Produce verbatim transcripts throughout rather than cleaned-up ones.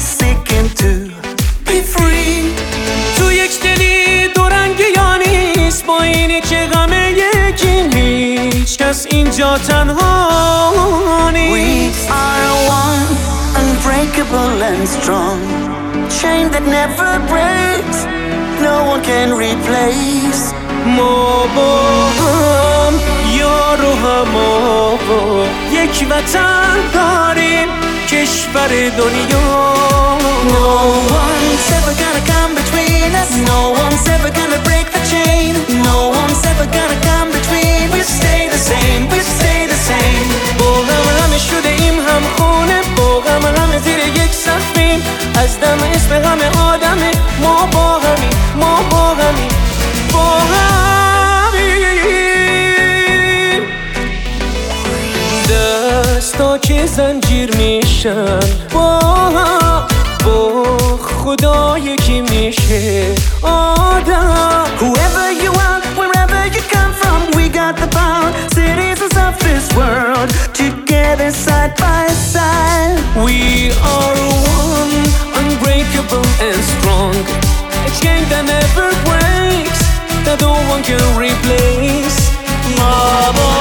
seeking to be free. تو یک دلی دو رنگی یا نیست، با اینی که غم یکی نیست، کس اینجا تنها نیست. We are one, unbreakable and strong, chain that never breaks, no one can replace. ما با هم یار و هما، یک وطن داریم، کشور دنیا. No one's ever gonna come between us, no one's ever gonna break the chain, no one's ever gonna come between. We stay the same, we stay the same. با هم همه شده ایم هم خونه، با هم همه زیر یک سقفیم، از دم اسم همه آدمه. ما با همیم، ما با همیم، با همیم. دستا که زنجیر میشن با هم، با خدا یکی میشه آدم. Whoever you are, wherever you come from, we got the power, citizens of this world, together side by side. We are one, unbreakable and strong, a chain that never breaks, that no one can replace. ما با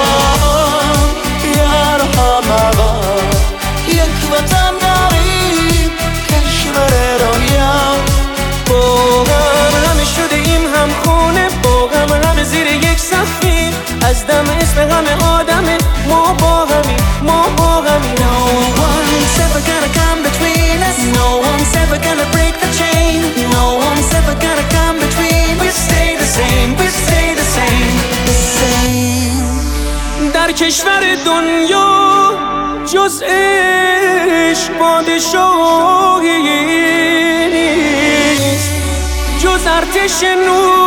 یار همه، یک وطن داریم، کشور دنیا. با هم همه شده ایم هم خونه، با هم همه زیر یک سقفیم، از دم اسم همه آدمه. ما با همیم، ما با همیم. No one's ever gonna come between us, no one's ever gonna break the chain, no one's ever gonna come between. We stay the same, we stay the same, the same. در کشور دنیا جز عشق پادشاهی نیست، جز ارتش نور